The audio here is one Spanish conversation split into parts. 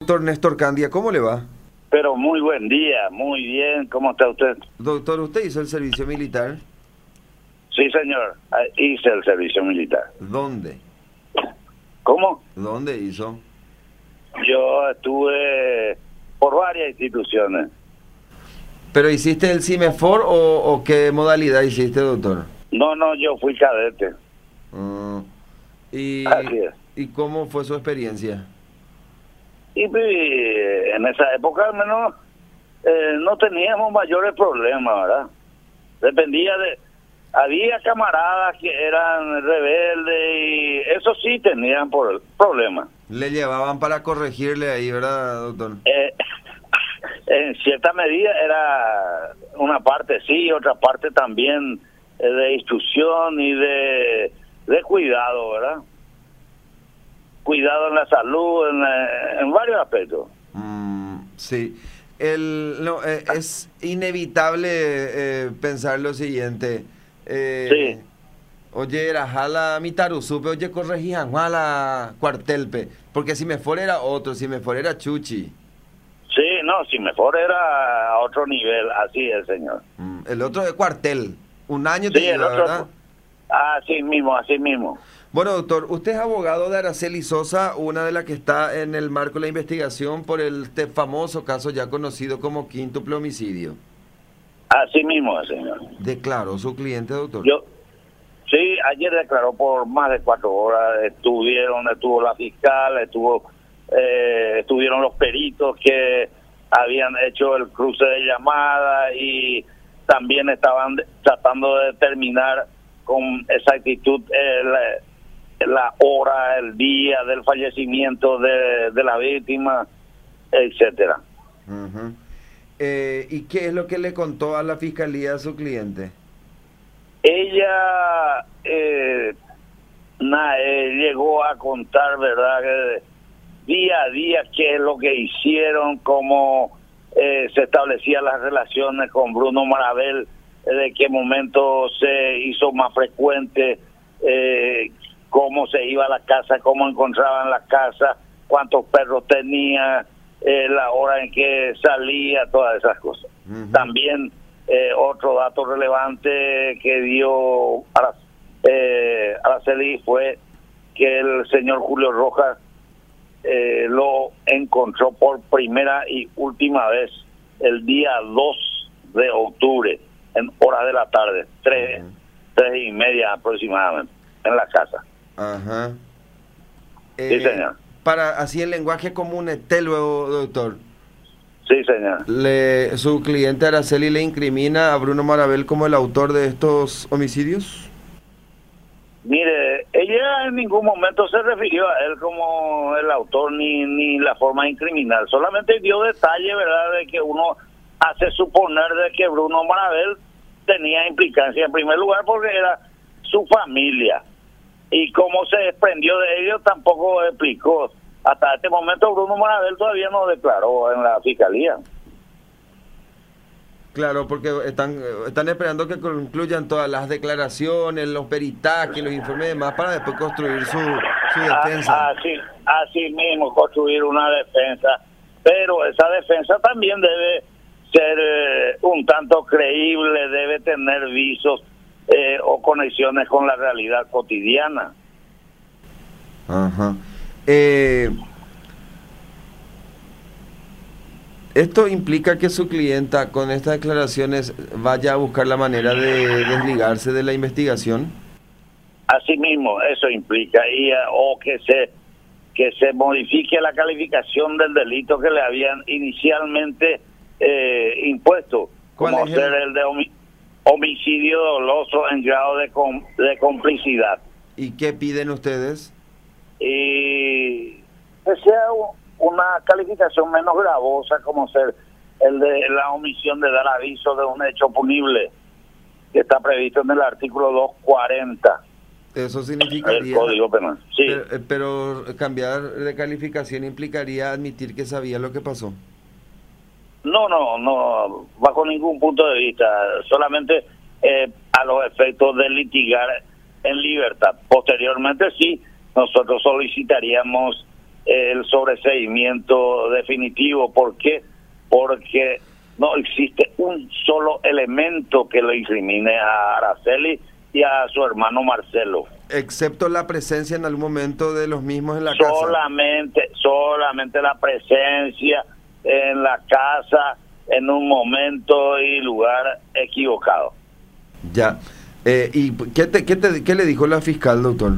Doctor Néstor Candia, ¿cómo le va? Pero muy buen día, muy bien. ¿Cómo está usted? Doctor, ¿usted hizo el servicio militar? Sí, señor. Hice el servicio militar. ¿Dónde? ¿Cómo? ¿Dónde hizo? Yo estuve por varias instituciones. ¿Pero hiciste el CIMEFOR o qué modalidad hiciste, doctor? No, yo fui cadete. ¿Y, Así es. ¿Y cómo fue su experiencia? Y pues, en esa época al menos no teníamos mayores problemas, ¿verdad? Dependía de... Había camaradas que eran rebeldes y eso sí tenían problemas. Le llevaban para corregirle ahí, ¿verdad, doctor? En cierta medida era una parte sí, otra parte también de instrucción y de cuidado, ¿verdad? Cuidado en la salud, en varios aspectos. Sí. Es inevitable pensar lo siguiente. Sí. Oye, era jala mitarusupe, oye, corregían jala cuartelpe, porque si me fuera era otro, si me fuera era chuchi. Sí, no, si mejor era a otro nivel, así es, señor. El otro de cuartel, un año Sí, te el iba, otro, ¿verdad? así mismo. Bueno, doctor, usted es abogado de Araceli Sosa, una de las que está en el marco de la investigación por este famoso caso ya conocido como quíntuple homicidio. Así mismo, señor. ¿Declaró su cliente, doctor? Sí, ayer declaró por más de 4 horas, estuvo la fiscal, estuvieron los peritos que habían hecho el cruce de llamada y también estaban tratando de determinar con exactitud la hora, el día del fallecimiento de la víctima, etcétera. Uh-huh. ¿Y qué es lo que le contó a la fiscalía a su cliente? Ella llegó a contar, ¿verdad?, que día a día qué es lo que hicieron, cómo se establecían las relaciones con Bruno Marabel, de qué momento se hizo más frecuente, cómo se iba a la casa, cómo encontraban la casa, cuántos perros tenía, la hora en que salía, todas esas cosas. Uh-huh. También otro dato relevante que dio Araceli fue que el señor Julio Rojas lo encontró por primera y última vez el día 2 de octubre en horas de la tarde, 3:30 aproximadamente, en la casa. Ajá. Sí, señor. Para así el lenguaje común, luego, doctor. Sí, señor. ¿Su cliente Araceli le incrimina a Bruno Marabel como el autor de estos homicidios? Mire, ella en ningún momento se refirió a él como el autor ni la forma de incriminar. Solamente dio detalle, ¿verdad?, de que uno hace suponer de que Bruno Marabel tenía implicancia en primer lugar porque era su familia. Y cómo se desprendió de ellos tampoco explicó. Hasta este momento Bruno Marabel todavía no declaró en la fiscalía. Claro, porque están esperando que concluyan todas las declaraciones, los peritajes, los informes y demás para después construir su defensa. Así mismo, construir una defensa. Pero esa defensa también debe ser un tanto creíble, debe tener visos o conexiones con la realidad cotidiana. Ajá. ¿Esto implica que su clienta con estas declaraciones vaya a buscar la manera de desligarse de la investigación? Así mismo, eso implica, o que se modifique la calificación del delito que le habían inicialmente impuesto, como ser el de homicidio doloso en grado de complicidad. ¿Y qué piden ustedes? Y que sea una calificación menos gravosa, como ser el de la omisión de dar aviso de un hecho punible, que está previsto en el artículo 240. Eso significaría... el Código Penal. Sí. Pero cambiar de calificación implicaría admitir que sabía lo que pasó. No, bajo ningún punto de vista, solamente a los efectos de litigar en libertad. Posteriormente sí, nosotros solicitaríamos el sobreseimiento definitivo. ¿Por qué? Porque no existe un solo elemento que lo incrimine a Araceli y a su hermano Marcelo. Excepto la presencia en algún momento de los mismos en la casa. Solamente la presencia en la casa en un momento y lugar equivocado. Ya. ¿Y qué le dijo la fiscal, doctor?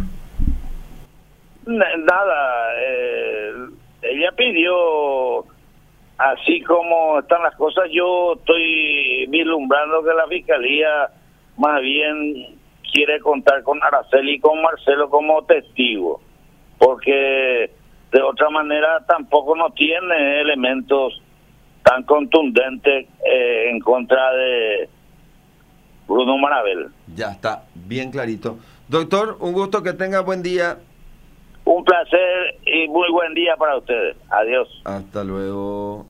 Nada. Ella pidió, así como están las cosas, yo estoy vislumbrando que la fiscalía más bien quiere contar con Araceli y con Marcelo como testigos, porque de otra manera tampoco no tiene elementos tan contundentes en contra de Bruno Marabel. Ya está, bien clarito. Doctor, un gusto, que tenga buen día. Un placer y muy buen día para ustedes. Adiós. Hasta luego.